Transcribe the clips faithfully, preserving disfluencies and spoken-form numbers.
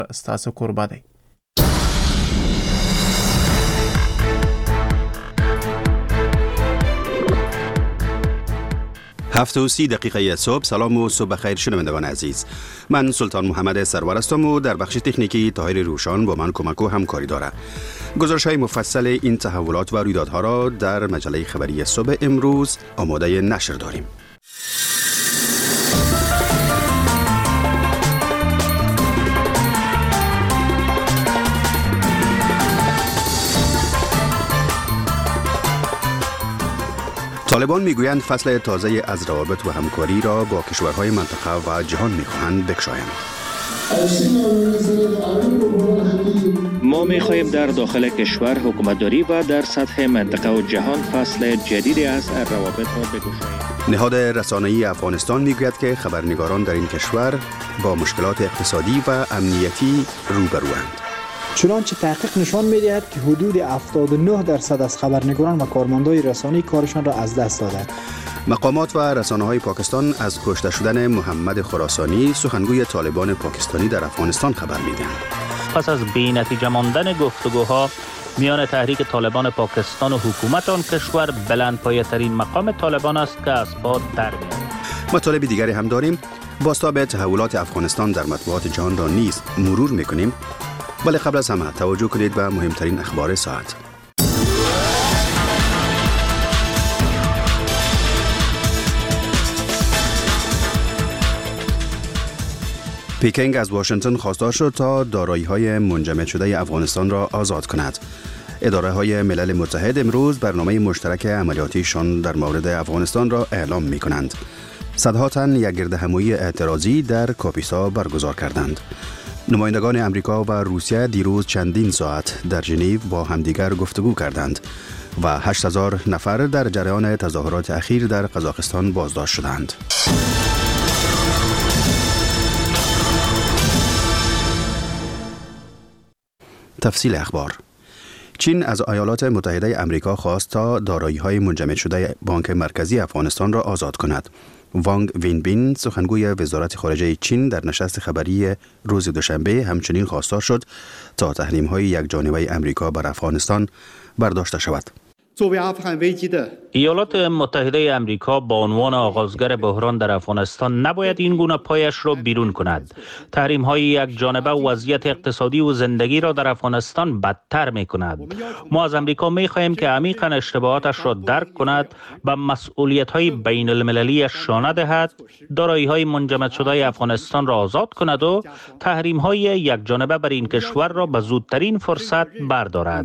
ستاسو قربا دی. هفت و سی دقیقه صبح. سلام و صبح بخیر شنوندگان عزیز. من سلطان محمد سرور هستم و در بخش تکنیکی طاهر روشان با من کمک و همکاری داره. گزارش های مفصل این تحولات و رویدادها را در مجله خبری صبح امروز آماده نشر داریم. طالبان میگویند فصل تازه از روابط و همکاری را با کشورهای منطقه و جهان میخواهند بگشایند. ما میخواهیم در داخل کشور حکومتداری و در سطح منطقه و جهان فصل جدیدی از روابط را بگشاییم. نهاد رسانه‌ای افغانستان میگوید که خبرنگاران در این کشور با مشکلات اقتصادی و امنیتی روبروند. چنانچه تحقیق نشان می‌دهد که حدود هفتاد و نه درصد از خبرنگاران و کارمندان رسانه‌ای کارشان را از دست دادند. مقامات و رسانه‌های پاکستان از کشته شدن محمد خراسانی سخنگوی طالبان پاکستانی در افغانستان خبر می‌دهند. پس از بی‌نتیجه ماندن گفتگوها میان تحریک طالبان پاکستان و حکومت آن کشور، بلندپایه‌ترین مقام طالبان است که از پا در می‌آید. مطالب دیگری هم داریم. بازتاب تحولات افغانستان در مطبوعات جهان را نیز مرور می‌کنیم. ولی قبل از همه توجه کنید به مهمترین اخبار ساعت. پیکنگ از واشنگتن خواستار شد تا دارایی‌های منجمد شده افغانستان را آزاد کند. اداره‌های ملل متحد امروز برنامه مشترک عملیاتیشان در مورد افغانستان را اعلام می‌کنند. صدها تن یک گردهمایی اعتراضی در کاپیسا برگزار کردند. نمایندگان امریکا و روسیه دیروز چندین ساعت در ژنو با همدیگر گفتگو کردند و هشت هزار نفر در جریان تظاهرات اخیر در قزاقستان بازداشت شدند. تفصیل اخبار. چین از ایالات متحده امریکا خواست تا دارایی‌های منجمد شده بانک مرکزی افغانستان را آزاد کند. وانگ وینبین سخنگوی وزارت خارجه چین در نشست خبری روز دوشنبه همچنین خواستار شد تا تحریم‌های یکجانبه امریکا بر افغانستان برداشته شود. ایالات متحده امریکا با عنوان آغازگر بحران در افغانستان نباید این گونه پایش را بیرون کند. تحریم های یک جانبه وضعیت اقتصادی و زندگی را در افغانستان بدتر می کند. ما از امریکا می خواهیم که عمیقاً اشتباهاتش را درک کند، به مسئولیت های بین المللی شانه دهد، دارایی های منجمد شده افغانستان را آزاد کند و تحریم های یک جانبه بر این کشور را به زودترین فرصت بردارد.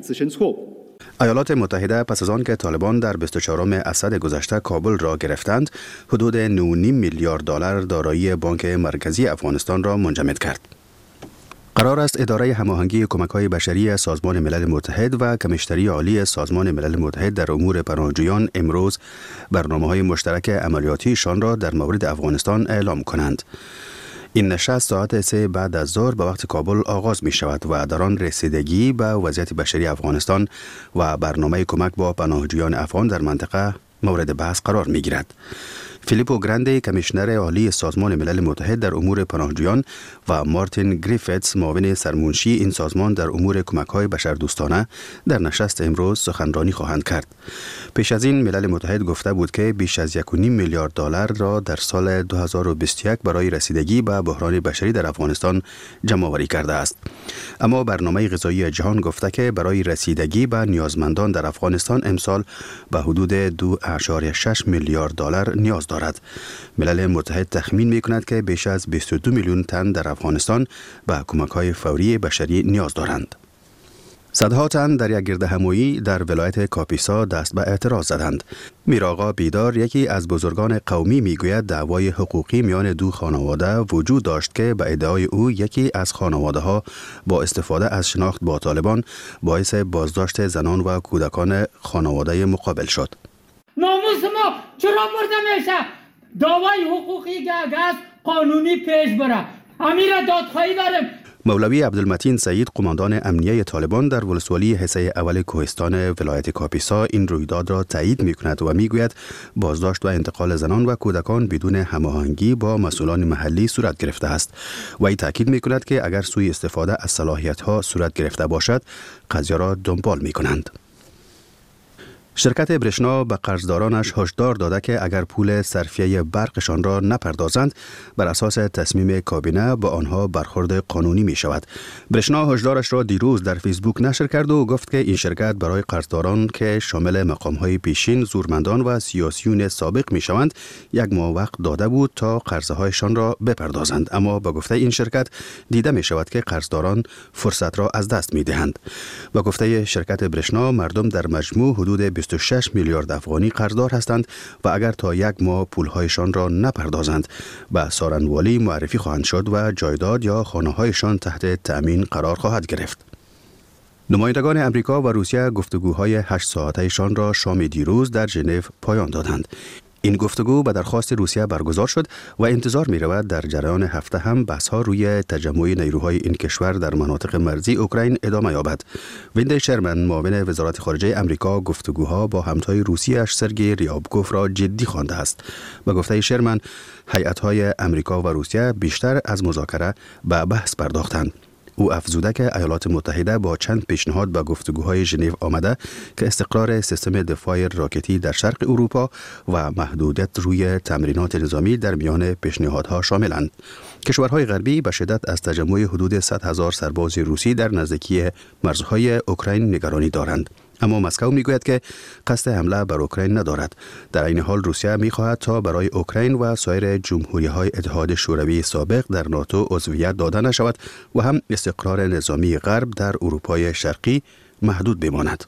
ایالات متحده پس از آن که طالبان در بیست و چهارم اسد گذشته کابل را گرفتند، حدود نه و نیم میلیارد دلار دارایی بانک مرکزی افغانستان را منجمد کرد. قرار است اداره هماهنگی کمک‌های بشری سازمان ملل متحد و کمیشنری عالی سازمان ملل متحد در امور پناهجویان امروز برنامه‌های مشترک عملیاتیشان را در مورد افغانستان اعلام کنند. این نشست ساعت سه بعد از ظهر به وقت کابل آغاز می شود و در آن رسیدگی به وضعیت بشری افغانستان و برنامه کمک با پناهجویان افغان در منطقه مورد بحث قرار می گیرد. فیلیپو گراندی کمیشنر عالی سازمان ملل متحد در امور پناهجویان و مارتین گریفتس معاون سرمنشی این سازمان در امور کمک‌های بشردوستانه در نشست امروز سخنرانی خواهند کرد. پیش از این ملل متحد گفته بود که بیش از یک و نیم میلیارد دلار را در سال دو هزار و بیست و یک برای رسیدگی به بحران بشری در افغانستان جمع‌آوری کرده است. اما برنامه غذایی جهان گفته که برای رسیدگی به نیازمندان در افغانستان امسال به حدود دو اعشاریه شش میلیارد دلار نیاز دارد. ملل متحد تخمین می‌کند که بیش از بیست و دو میلیون تن در افغانستان به کمک‌های فوری بشری نیاز دارند. صدها تن در یک گردهمایی در ولایت کاپیسا دست به اعتراض زدند. میرآقا بیدار، یکی از بزرگان قومی، میگوید دعوای حقوقی میان دو خانواده وجود داشت که به ادعای او یکی از خانواده‌ها با استفاده از شناخت با طالبان باعث بازداشت زنان و کودکان خانواده مقابل شد. ناموس ما چرا برده میشه؟ دعوای حقوقی که قانونی پیش بره. امیر دادخواهی داریم. مولوی عبدالمتین سعید قماندان امنیه طالبان در ولسوالی حصه اول کوهستان ولایت کاپیسا این رویداد را تایید می‌کند و می‌گوید بازداشت و انتقال زنان و کودکان بدون هماهنگی با مسئولان محلی صورت گرفته است. و این تاکید می‌کند که اگر سوء استفاده از صلاحیت‌ها صورت گرفته باشد قضیه را دنبال می‌کنند. شرکت برشنا به قرضدارانش هشدار داده که اگر پول صرفیه برقشان را نپردازند بر اساس تصمیم کابینه با آنها برخورد قانونی می شود. برشنا هشدارش را دیروز در فیسبوک نشر کرد و گفت که این شرکت برای قرضداران که شامل مقام‌های پیشین، زورمندان و سیاسیون سابق می شوند یک ماه وقت داده بود تا قرضهایشان را بپردازند، اما با گفته این شرکت دیده می شود که قرضداران فرصت را از دست می دهند. با گفته شرکت برشنا مردم در مجموع حدود بیست و شش میلیارد افغانی قرضدار هستند و اگر تا یک ماه پولهایشان را نپردازند به سارنوالی معرفی خواهند شد و جایداد یا خانه‌هایشان تحت تأمین قرار خواهد گرفت. نمایندگان امریکا و روسیه گفتگوهای هشت ساعته‌شان را شام دیروز در ژنو پایان دادند. این گفتگو به درخواست روسیه برگزار شد و انتظار می رود در جریان هفته هم بحث‌ها روی تجمع نیروهای این کشور در مناطق مرزی اوکراین ادامه یابد. ویند شرمن معاون وزارت خارجه امریکا گفتگوها با همتای روسیه‌اش سرگئی ریابکوف را جدی خوانده است. به گفته شرمن هیئت‌های امریکا و روسیه بیشتر از مذاکره به بحث پرداختند. او افزوده که ایالات متحده با چند پیشنهاد به گفتگوهای ژنو آمده که استقرار سیستم دفاع راکتی در شرق اروپا و محدودیت روی تمرینات نظامی در میان پیشنهادها شاملند. کشورهای غربی به شدت از تجمع حدود صد هزار سرباز روسی در نزدیکی مرزهای اوکراین نگرانی دارند. اما مسکو میگوید که قصد حمله بر اوکراین ندارد. در این حال روسیه میخواهد تا برای اوکراین و سایر جمهوری‌های اتحاد شوروی سابق در ناتو عضویت داده نشود و هم استقرار نظامی غرب در اروپای شرقی محدود بماند.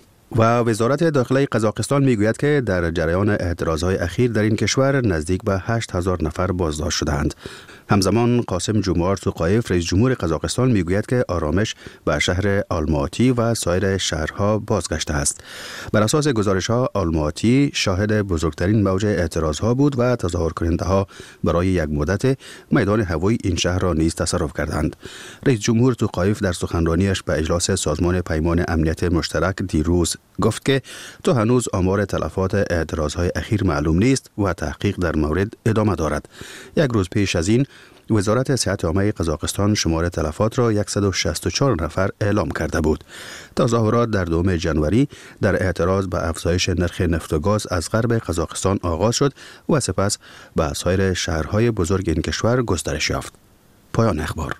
و وزارت داخله قزاقستان میگوید که در جریان اعتراضهای اخیر در این کشور نزدیک به هشت هزار نفر بازداشت شدند. همزمان قاسم جمعار توقایف رئیس جمهور قزاقستان میگوید که آرامش به شهر آلماتی و سایر شهرها بازگشته است. بر اساس گزارش‌ها آلماتی شاهد بزرگترین موج اعتراضها بود و تظاهر کننده‌ها برای یک مدت میدان هوایی این شهر را نیز تصرف کردند. رئیس جمهور توقایف در سخنرانیش به اجلاس سازمان پیمان امنیت مشترک دیروز گفت که تا هنوز آمار تلفات اعتراضهای اخیر معلوم نیست و تحقیق در مورد ادامه دارد. یک روز پیش از این وزارت صحت عامه قزاقستان شمار تلفات را صد و شصت و چهار نفر اعلام کرده بود. تظاهرات در دوم ژانویه در اعتراض به افزایش نرخ نفت و گاز از غرب قزاقستان آغاز شد و سپس به سایر شهرهای بزرگ این کشور گسترش یافت. پایان اخبار.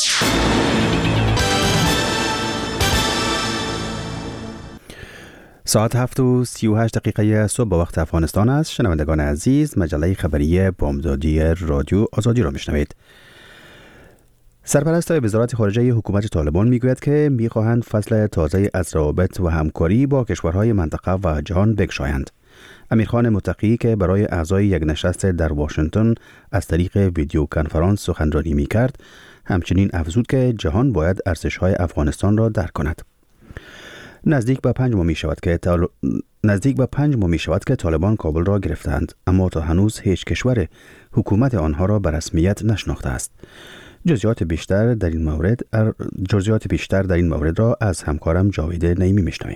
ساعت هفت و سی و هشت دقیقه صبح با وقت افغانستان است. شنوندگان عزیز، مجله خبری بامدادی رادیو آزادی را میشنوید. سرپرست وزارت خارجه حکومت طالبان میگوید که میخواهند فصل تازه از روابط و همکاری با کشورهای منطقه و جهان بگشایند. امیرخان متقی که برای اعضای یک نشست در واشنگتن از طریق ویدیو کنفرانس سخنرانی میکرد، همچنین افزود که جهان باید ارزش‌های افغانستان را درک کند. نزدیک به پنج ماه می شود که تال... نزدیک به پنج ماه می شود که طالبان کابل را گرفتند، اما تا هنوز هیچ کشور حکومت آنها را به رسمیت نشناخته است. جزئیات بیشتر در این مورد جزئیات بیشتر در این مورد را از همکارم جاوید نعیمی میشنویم.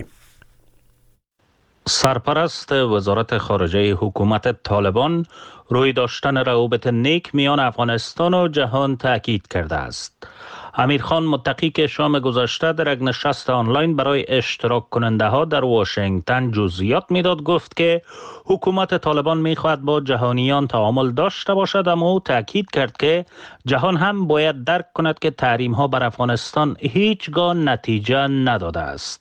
سرپرست وزارت خارجه حکومت طالبان روی داشتن روابط نیک میان افغانستان و جهان تاکید کرده است. امیرخان متقی که شام گذشته در یک نشست آنلاین برای اشتراک کننده ها در واشنگتن جزئیات میداد، گفت که حکومت طالبان میخواهد با جهانیان تعامل داشته باشد، اما او تاکید کرد که جهان هم باید درک کند که تحریم ها بر افغانستان هیچگاه نتیجه نداده است.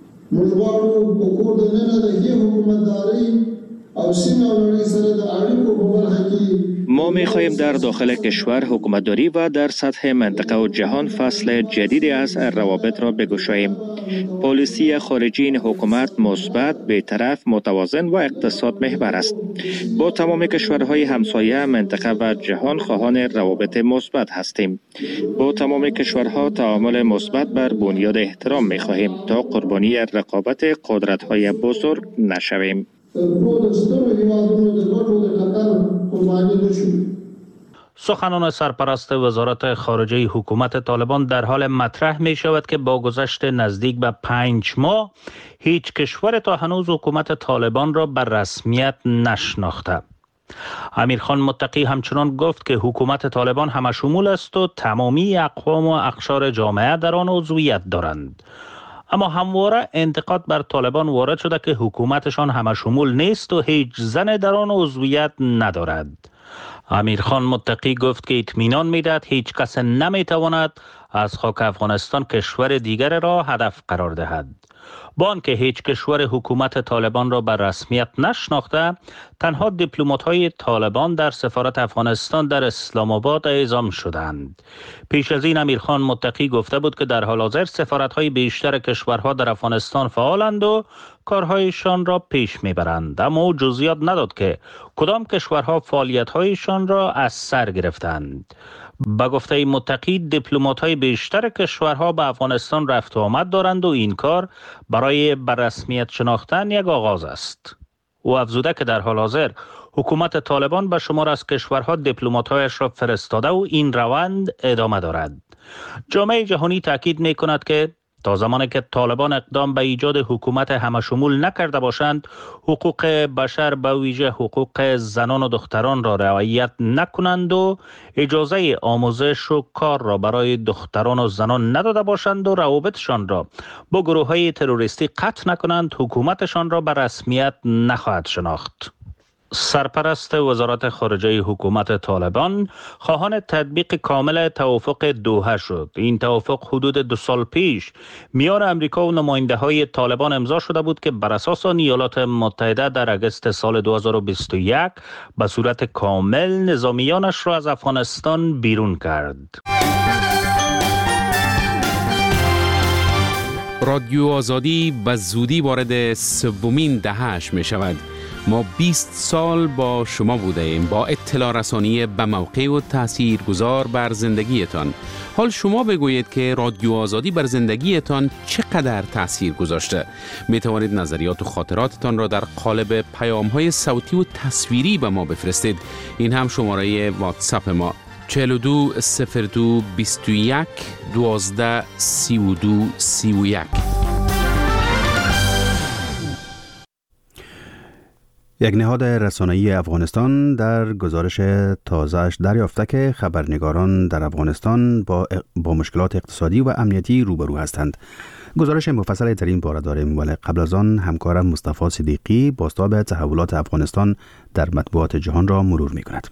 ما می‌خواهیم در داخل کشور حکومتداری و در سطح منطقه و جهان فصل جدیدی از روابط را بگشاییم. پالیسی خارجی این حکومت مثبت، بی‌طرف، متوازن و اقتصاد محور است. با تمام کشورهای همسایه منطقه و جهان خواهان روابط مثبت هستیم. با تمام کشورها تعامل مثبت بر بنیاد احترام می‌خواهیم تا قربانی رقابت قدرت‌های بزرگ نشویم. سخنان سرپرست وزارت خارجه حکومت طالبان در حال مطرح می شود که با گذشت نزدیک به پنج ماه هیچ کشور تا هنوز حکومت طالبان را به رسمیت نشناخته. امیرخان متقی همچنان گفت که حکومت طالبان همشمول است و تمامی اقوام و اقشار جامعه در آن عضویت دارند. اما همواره انتقاد بر طالبان وارد شده که حکومتشان همشمول نیست و هیچ زن در آن عضویت ندارد. امیرخان متقی گفت که اطمینان می‌دهد هیچ کس نمی‌تواند از خاک افغانستان کشور دیگر را هدف قرار دهد. با آنکه هیچ کشور حکومت طالبان را به رسمیت نشناخته، تنها دیپلمات‌های طالبان در سفارت افغانستان در اسلام آباد اعزام شدند. پیش از این امیرخان متقی گفته بود که در حال حاضر سفارت‌های بیشتر کشورها در افغانستان فعالند و کارهایشان را پیش میبرند، اما او جزئیات نداد که کدام کشورها فعالیت‌هایشان را از سر گرفتند. با گفته متقی دیپلمات‌های بیشتر کشورها به افغانستان رفت و آمد دارند و این کار برای به رسمیت شناختن یک آغاز است. او افزوده که در حال حاضر حکومت طالبان به شمار از کشورها دیپلمات‌هایش را فرستاده و این روند ادامه دارد. جامعه جهانی تاکید می‌کند که تا زمانی که طالبان اقدام به ایجاد حکومت همشمول نکرده باشند، حقوق بشر به ویژه حقوق زنان و دختران را رعایت نکنند و اجازه آموزش و کار را برای دختران و زنان نداده باشند و روابطشان را با گروه‌های تروریستی قطع نکنند، حکومتشان را به رسمیت نخواهد شناخت. سرپرست وزارت خارجه حکومت طالبان خواهان تطبیق کامل توافق دوحه شد. این توافق حدود دو سال پیش میان امریکا و نماینده های طالبان امضا شده بود که بر اساس آن ایالات متحده در اگست سال دو هزار و بیست و یک به صورت کامل نظامیانش را از افغانستان بیرون کرد. رادیو آزادی به زودی وارد سومین دهه‌اش می شود. ما بیست سال با شما بوده ایم، با اطلاع رسانی به موقع و تأثیر گذار بر زندگیتان. حال شما بگویید که رادیو آزادی بر زندگیتان چقدر تأثیر گذاشته. می توانید نظریات و خاطراتتان را در قالب پیام‌های صوتی و تصویری به ما بفرستید. این هم شماره واتساپ ما چهل و دو صفر دو بیست و یک دوازده سی و دو سی و یک. یک نهاد رسانه‌ای افغانستان در گزارش تازه‌اش دریافته که خبرنگاران در افغانستان با, با مشکلات اقتصادی و امنیتی روبرو هستند. گزارش مفصل در این باره داریم، ولی قبل از آن همکارم مصطفی صدیقی بازتاب تحولات افغانستان در مطبوعات جهان را مرور می‌کند.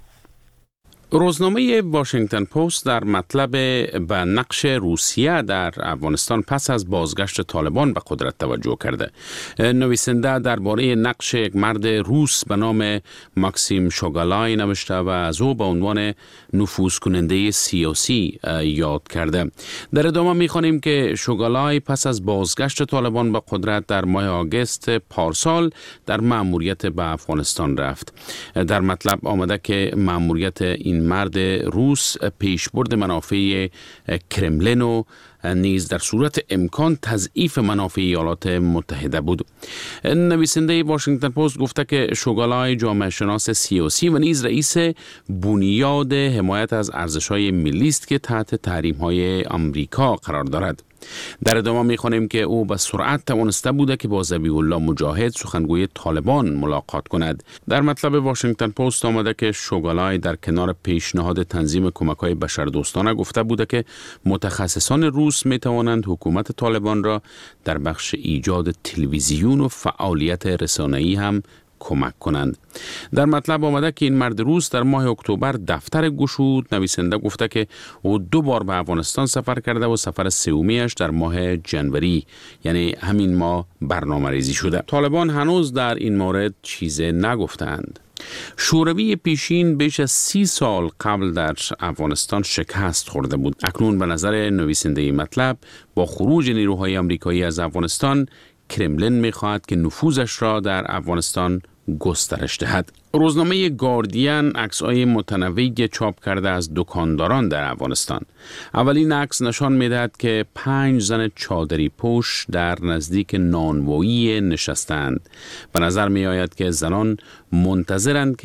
روزنامه واشنگتن پست در مطلب به نقش روسیه در افغانستان پس از بازگشت طالبان به قدرت توجه کرده. نویسنده درباره نقش یک مرد روس به نام ماکسیم شوگالای نوشته و از او به عنوان نفوذ کننده سیاسی یاد کرده. در ادامه می‌خوانیم که شوگالای پس از بازگشت طالبان به قدرت در ماه آگوست پارسال در مأموریت به افغانستان رفت. در مطلب آمده که مأموریت این مرد روس پیشبرد منافع کرملین و نیز در صورت امکان تضعیف منافع ایالات متحده بود. نویسنده واشنگتن پست گفته که شوگالای جامعه شناس سیاسی و نیز رئیس بنیاد حمایت از ارزش‌های ملی است که تحت تحریم‌های آمریکا قرار دارد. در ادامه می‌خوانیم که او به سرعت توانسته بوده که با ذبیح الله مجاهد سخنگوی طالبان ملاقات کند. در مطلب واشنگتن پست آمده که شوگالای در کنار پیشنهاد تنظیم کمک‌های بشردوستانه گفته بوده که متخصصان روس می‌توانند حکومت طالبان را در بخش ایجاد تلویزیون و فعالیت رسانه‌ای هم کمک کنند. در مطلب آمده که این مرد روس در ماه اکتبر دفتر گشود. نویسنده گفته که او دو بار به افغانستان سفر کرده و سفر سومیش در ماه جنوری یعنی همین ماه برنامه ریزی شده. طالبان هنوز در این مورد چیزی نگفتند. شوروی پیشین بیش از سی سال قبل در افغانستان شکست خورده بود. اکنون به نظر نویسنده مطلب با خروج نیروهای آمریکایی از افغانستان کرملین می‌خواهد که نفوذش را در افغانستان گسترش دهد. روزنامه گاردین عکس‌های متنوعی چاپ کرده از دکانداران در افغانستان. اولین عکس نشان می‌دهد که پنج زن چادری پوش در نزدیک نانوایی نشستند. به نظر می‌آید که زنان منتظرند که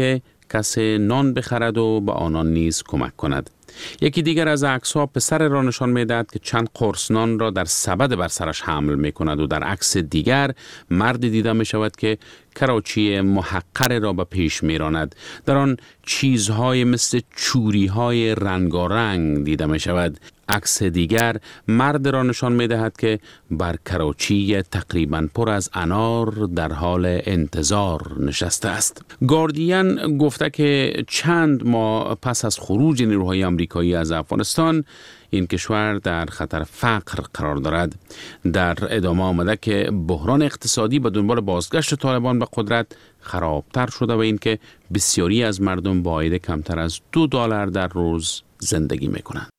کسی نان بخرد و به آنان نیز کمک کند. یکی دیگر از عکس‌ها پسر را نشان می‌دهد که چند قرص نان را در سبد بر سرش حمل می‌کند و در عکس دیگر مردی دیده می‌شود که کراچی محقر را به پیش می‌راند. در آن چیزهای مثل چوری‌های رنگارنگ دیده می‌شود. عکس دیگر مرد را نشان می‌دهد که بر کراچی تقریباً پر از انار در حال انتظار نشسته است. گاردین گفته که چند ماه پس از خروج نیروهای آمریکایی از افغانستان این کشور در خطر فقر قرار دارد. در ادامه آمده که بحران اقتصادی به دنبال بازگشت طالبان به قدرت خرابتر شده و اینکه بسیاری از مردم با عاید کمتر از دو دلار در روز زندگی میکنند.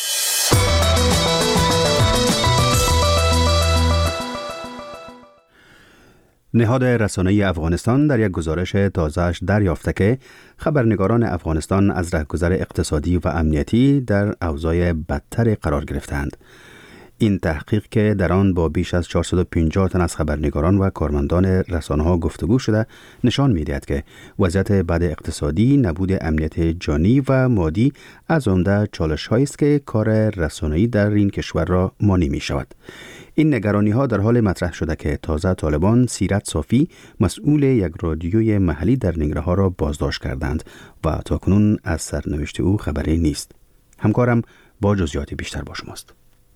نهاد رسانه‌ای افغانستان در یک گزارش تازه‌اش دریافته که خبرنگاران افغانستان از رهگذر اقتصادی و امنیتی در اوضاع بدتر قرار گرفتند. این تحقیق که در آن با بیش از چهارصد و پنجاه تن از خبرنگاران و کارمندان رسانه‌ها گفتگو شده نشان می‌دهد که وضعیت بد اقتصادی، نبود امنیت جانی و مادی از عمده چالش‌هایی است که کار رسانه‌ای در این کشور را مانع می‌شود. این نگرانی‌ها در حال مطرح شده که تازه طالبان سیرت صافی مسئول یک رادیوی محلی در ننگرهار را بازداشت کردند و تاکنون از سرنوشت او خبری نیست. همکارم با جزئیات بیشتر با شماست.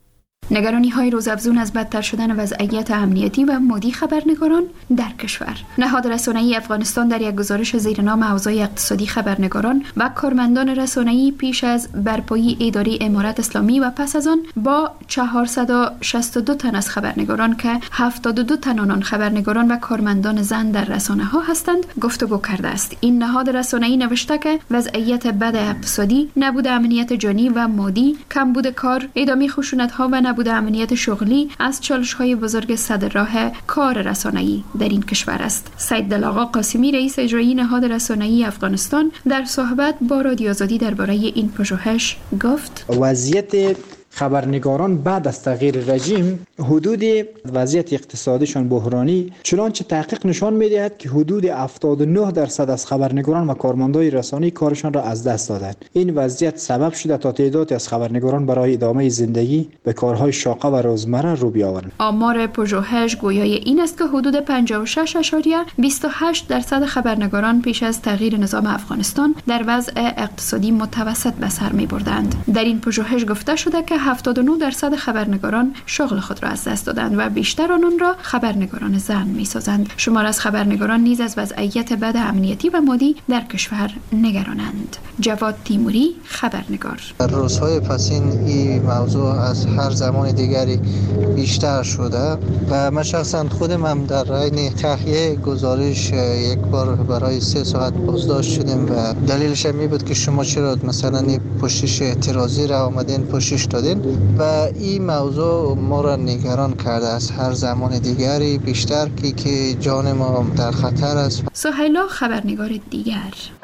نگرانی های روزافزون از بدتر شدن وضعیت امنیتی و مادی خبرنگاران در کشور. نهاد رسانه‌ای افغانستان در یک گزارش زیرنام اوضاع اقتصادی خبرنگاران و کارمندان رسانه‌ای پیش از برپایی اداره امارت اسلامی و پس از آن با چهارصد و شصت و دو تن از خبرنگاران که هفتاد و دو تن آنان خبرنگاران و کارمندان زن در رسانه‌ها هستند گفتگو کرده است. این نهاد رسانه‌ای نوشته که وضعیت بد اقتصادی، نبود امنیت جانی و مادی، کمبود کار، ادامه خشونت‌ها و نبود امنیت شغلی از چالش‌های بزرگ صدر راه کار رسانه‌ای در این کشور است. سید دل‌آقا قاسمی رئیس اجرایی نهاد رسانه‌ای افغانستان در صحبت با رادیو آزادی درباره این پژوهش گفت: وضعیت خبرنگاران بعد از تغییر رژیم، حدود وضعیت اقتصادیشان بحرانی، چنانچه تحقیق نشان می‌دهد که حدود هفتاد و نه درصد از خبرنگاران و کارمندان رسانه‌ای کارشان را از دست دادند. این وضعیت سبب شده تا تعدادی از خبرنگاران برای ادامه زندگی به کارهای شاقه و روزمره رو بیاورند. آمار پژوهش گویای این است که حدود پنجاه و شش اشاریه بیست و هشت درصد خبرنگاران پیش از تغییر نظام افغانستان در وضع اقتصادی متوسط به سر می‌بردند. در این پژوهش گفته شده که هفتاد و نه درصد خبرنگاران شغل خود را از دست دادند و بیشتر آنان را خبرنگاران زن می‌سازند. شمار از خبرنگاران نیز از وضعیت بد امنیتی و مادی در کشور نگرانند. جواد تیموری، خبرنگار. در روزهای پسین این موضوع از هر زمان دیگری بیشتر شده و من شخصا خودم هم در حین تهیه گزارش یک بار برای سه ساعت بازداشت شدیم و دلیلش این بود که شما چرا مثلا این پوشش اعتراضی را آمدین پوشش دادین و این موضوع ما را نگران کرده از هر زمان دیگری بیشتر که که جان ما در خطر است. سهیلا، خبرنگار دیگر.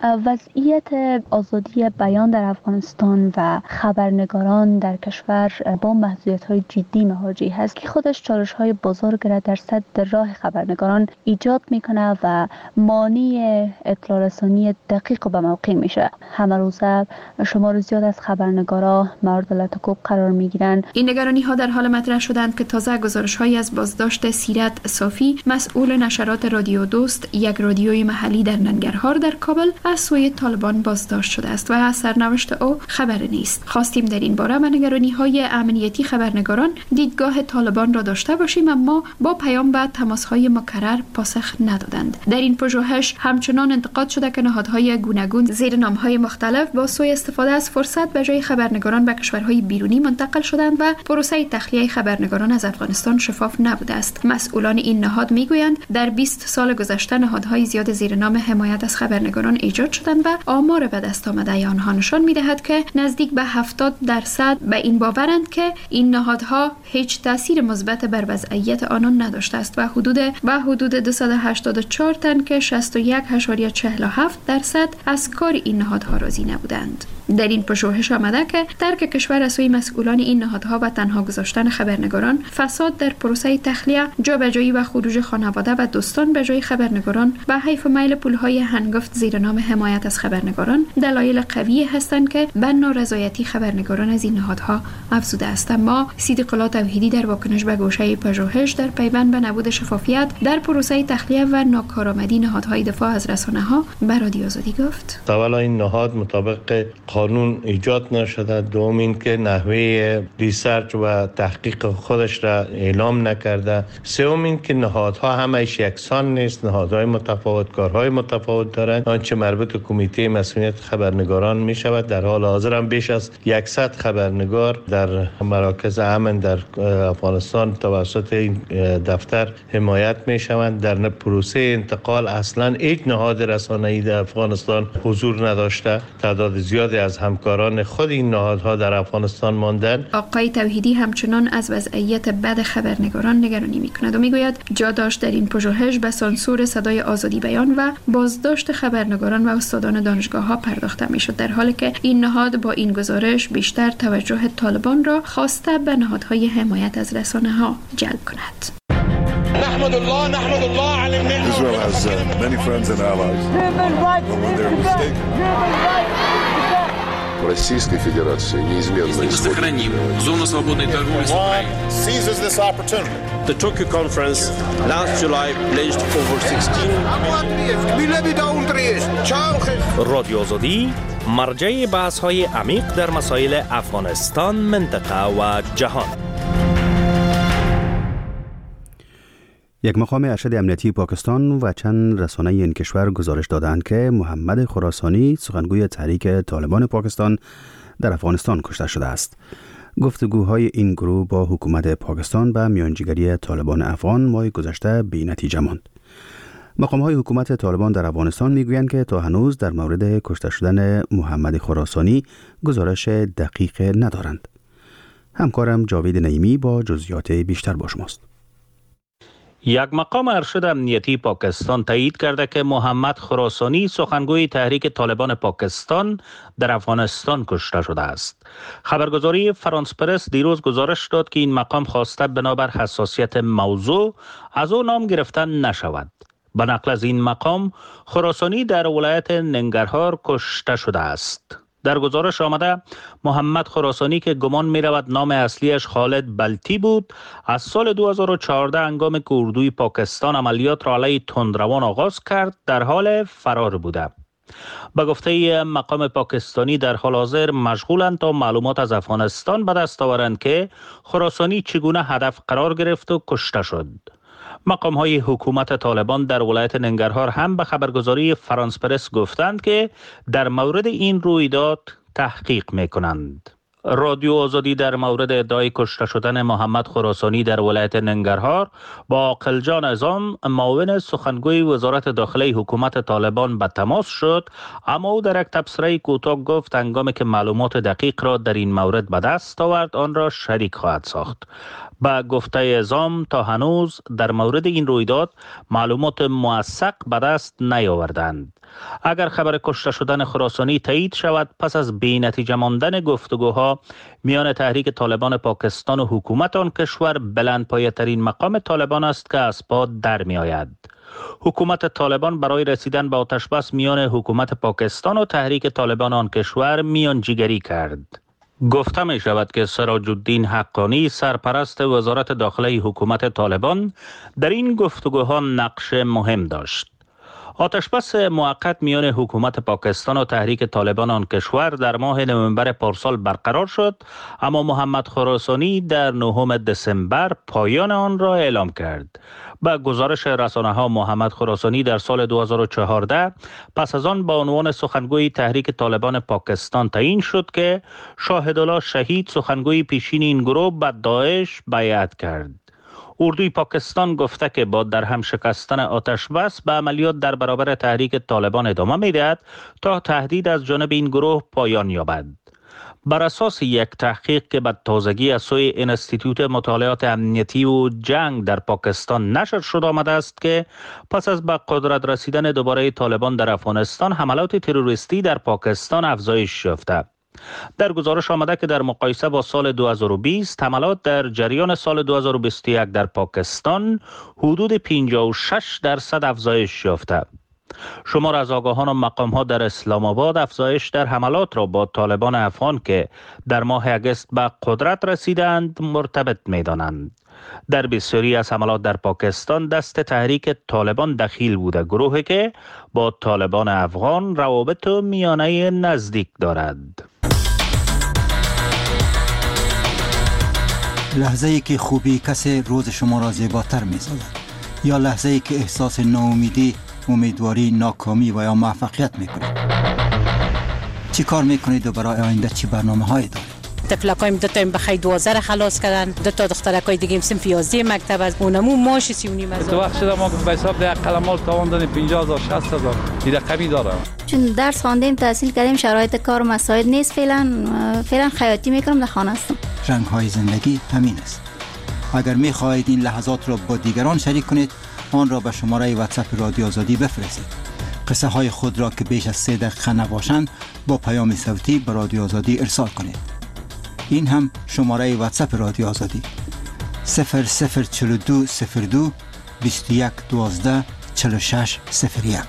وضعیت آزادی بیان در افغانستان و خبرنگاران در کشور با محدودیت‌های جدی مواجه هست که خودش چالش‌های بزرگ را در سد راه خبرنگاران ایجاد می‌کنه و مانع اطلاع رسانی دقیق و به موقع میشه. همه روزه شمار زیاد از خبرنگارا مورد لطکوب قرار می‌گیرند. این نگرانی‌ها در حال مطرح شدند که تازه گزارش‌هایی از بازداشت سیرت صافی، مسئول نشرات رادیو دوست، یک رادیوی محلی در ننگرهار در کابل، از سوی طالبان بازداشت شده است و از سرنوشت او خبر نیست. خواستیم در این باره و نگرانی‌های امنیتی خبرنگاران دیدگاه طالبان را داشته باشیم، اما با پیام به تماس‌های مکرر پاسخ ندادند. در این پژوهش همچنان انتقاد شده که نهادهای گوناگون زیر نام‌های مختلف با سوء استفاده از فرصت به جای خبرنگاران به کشورهای بیرونی منتقل شدند و پروسه تخلیه خبرنگاران از افغانستان شفاف نبوده است. مسئولان این نهاد میگویند در بیست سال گذشته نهادهای زیاد زیر نام حمایت از خبرنگاران ایجاد شدند و آمار به دست آمده آنها نشان می‌دهد که نزدیک به هفتاد درصد به این باورند که این نهادها هیچ تأثیر مثبت بر وضعیت آنان نداشته است و حدود و حدود دویست و هشتاد و چهار تن که شصت و یک اشاریه چهل و هفت درصد از کار این نهادها راضی نبودند. در این پژوهش آمده که ترک کشور از سوی مسئولان مسئولان این نهادها و تنها گذاشتن خبرنگاران، فساد در پروسه تخلیه، جابجایی و خروج خانواده و دوستان به جای خبرنگاران و حیف میل پولهای هنگفت زیر نام حمایت از خبرنگاران دلایل قوی هستند که به نارضایتی خبرنگاران از این نهادها افزوده است. اما صدیق الله توحیدی در واکنش به گوشه پژوهش در پیوند به نبود شفافیت در پروسه تخلیه و ناکارآمدی نهادهای دفاع از رسانه‌ها به رادیو آزادی گفت: اولا این نهاد مطابق قانون ایجاد نشده، دوم این که نحوه ریسرچ و تحقیق خودش را اعلام نکرده، سوم این که نهادها همش یکسان نیست، نهادهای متفاوت کارهای متفاوت دارند. آنچه مربوط به کمیته مسئولیت خبرنگاران می شود، در حال حاضر هم بیش از صد خبرنگار در مراکز امن در افغانستان توسط این دفتر حمایت می شوند. در پروسه انتقال اصلا هیچ نهاد رسانه‌ای در افغانستان حضور نداشته. تعداد زیادی از همکاران خود این نهادها در افغانستان ماندن. آقای توحیدی همچنان از وضعیت بد خبرنگاران نگرانی می کند و می گوید جا داشت در این پژوهش به سانسور صدای آزادی بیان و بازداشت خبرنگاران و استادان دانشگاه ها پرداخته می شد، در حالی که این نهاد با این گزارش بیشتر توجه طالبان را خواسته به نهادهای حمایت از رسانه ها جلب کند. نحمد الله نحمد الله على النعمة. Israel has uh, many friends and allies. But when they're mistaken. Российской Федерации неизменно сохраним зону свободной торговли с Украиной. Seizes this opportunity. The Tokyo conference last July pledged over sixteen. رادیو آزادی مرجع بحث‌های عمیق در مسائل افغانستان، منطقه و جهان. یک مقام ارشد امنیتی پاکستان و چند رسانه این کشور گزارش دادند که محمد خراسانی سخنگوی تحریک طالبان پاکستان در افغانستان کشته شده است. گفتگوهای این گروه با حکومت پاکستان به میانجیگری طالبان افغان ماه گذشته بی نتیجه ماند. مقام‌های حکومت طالبان در افغانستان میگویند که تا هنوز در مورد کشته شدن محمد خراسانی گزارش دقیق ندارند. همکارم جاوید نعیمی با جزئیات بیشتر با شماست. یک مقام ارشد امنیتی پاکستان تایید کرده که محمد خراسانی سخنگوی تحریک طالبان پاکستان در افغانستان کشته شده است. خبرگزاری فرانس پرس دیروز گزارش داد که این مقام خواسته بنابر حساسیت موضوع از او نام گرفتن نشود. به نقل از این مقام، خراسانی در ولایت ننگرهار کشته شده است. در گزارش آمده محمد خراسانی که گمان می رود نام اصلیش خالد بلتی بود، از سال دو هزار و چهارده هنگام که اردوی پاکستان عملیات را علیه تندروان آغاز کرد در حال فرار بوده. به گفته مقام پاکستانی در حال حاضر مشغولند تا معلومات از افغانستان به دست آورند که خراسانی چگونه هدف قرار گرفت و کشته شد. مقام های حکومت طالبان در ولایت ننگرهار هم به خبرگزاری فرانس پرس گفتند که در مورد این رویداد تحقیق می کنند. رادیو آزادی در مورد ادعای کشته شدن محمد خراسانی در ولایت ننگرهار با عاقل جان اعظام معاون سخنگوی وزارت داخله حکومت طالبان به تماس شد، اما او در یک تبصره کوتاه گفت هنگامی که معلومات دقیق را در این مورد به دست آورد آن را شریک خواهد ساخت. با گفته اعظام تا هنوز در مورد این رویداد معلومات موثق به دست نیاوردند. اگر خبر کشته شدن خراسانی تایید شود، پس از بی نتیجه ماندن گفتگوها میان تحریک طالبان پاکستان و حکومت آن کشور، بلندپایه ترین مقام طالبان است که از پا در می آید. حکومت طالبان برای رسیدن به آتشبس میان حکومت پاکستان و تحریک طالبان آن کشور میانجیگری کرد. گفته می شود که سراج الدین حقانی سرپرست وزارت داخله حکومت طالبان در این گفتگوها نقش مهم داشت. آتشبس موقت میان حکومت پاکستان و تحریک طالبان آن کشور در ماه نوامبر پارسال برقرار شد، اما محمد خراسانی در نهم دسامبر پایان آن را اعلام کرد. با گزارش رسانه‌ها محمد خراسانی در سال دو هزار و چهارده پس از آن با عنوان سخنگوی تحریک طالبان پاکستان تعیین شد که شاهدالله شهید سخنگوی پیشین این گروه به داعش بیعت کرد. اردوی پاکستان گفته که با در هم شکستن آتشبس به عملیات در برابر تحریک طالبان ادامه می‌دهد تا تهدید از جانب این گروه پایان یابد. بر اساس یک تحقیق که به تازگی از سوی انستیتوت مطالعات امنیتی و جنگ در پاکستان نشر شده آمده است که پس از به قدرت رسیدن دوباره طالبان در افغانستان، حملات تروریستی در پاکستان افزایش یافته. در گزارش آمده که در مقایسه با سال دو هزار و بیست حملات در جریان سال دو هزار و بیست و یک در پاکستان حدود پنجاه و شش درصد افزایش یافته. شمار از آگاهان و مقام‌ها در اسلام آباد افزایش در حملات را با طالبان افغان که در ماه اگست به قدرت رسیدند مرتبط می‌دانند. در بسیاری از حملات در پاکستان دست تحریک طالبان دخیل بوده، گروهی که با طالبان افغان روابط میانه نزدیک دارد. لحظه ای که خوبی کسی روز شما را زیباتر می سازد، یا لحظه ای که احساس ناامیدی، امیدواری، ناکامی و یا موفقیت می کنید. چی کار می کنید و برای آینده چی برنامه هایی دارید؟ تفلکایم دو تایم بخی دوازده خلاص کردن، دو تا دخترکای دیگه صنف یازده مکتب از اونمو ماش سی و نیم هزار. تو وقت شده ما به حساب ده قلمال تاوان دادیم پنجاه هزار شصت هزار این رقمی دارم. چون درس خواندیم تحصیل کردیم شرایط کار مساعد نیست، فعلا فعلا خیاطی میکنم، در خانه هستم. رنگ های زندگی همین است. اگر می خواهید این لحظات را با دیگران شریک کنید، آن را به شماره واتساپ رادیو آزادی بفرستید. قصه های خود را که بیش از سه دقیقه نباشند با پیام صوتی به رادیو آزادی ارسال کنید. این هم شماره واتساپ رادیو آزادی صفر صفر چهل و دو صفر دو بیست و یک دوازده چهل و شش صفر یک.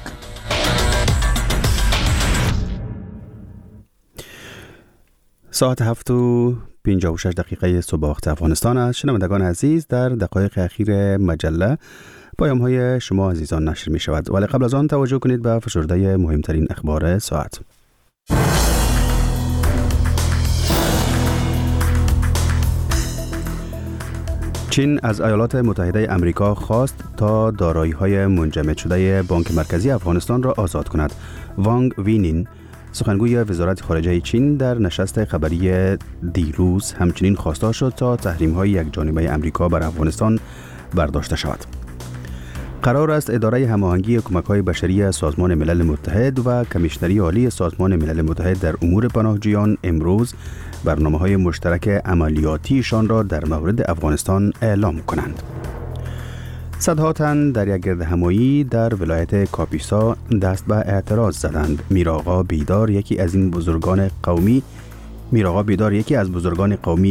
ساعت هفت و پنجاه و شش دقیقه صبح وقت افغانستان است. شنوندگان عزیز، در دقایق اخیر مجله پیام های شما عزیزان نشر می شود، ولی قبل از آن توجه کنید به فشرده مهمترین اخبار ساعت. چین از ایالات متحده آمریکا خواست تا دارایی‌های منجمد شده بانک مرکزی افغانستان را آزاد کند. وانگ وینین، سخنگوی وزارت خارجه چین، در نشست خبری دیروز همچنین خواستار شد تا تحریم‌های یکجانبه آمریکا بر افغانستان برداشته شود. قرار است اداره هماهنگی کمک‌های بشری سازمان ملل متحد و کمیشنری عالی سازمان ملل متحد در امور پناهجویان امروز برنامه‌های مشترک عملیاتیشان را در مورد افغانستان اعلام کنند. صدها تن در یک گردهمایی در ولایت کاپیسا دست به اعتراض زدند. میرآقا بیدار یکی از این بزرگان قومی میرآقا بیدار یکی از بزرگان قومی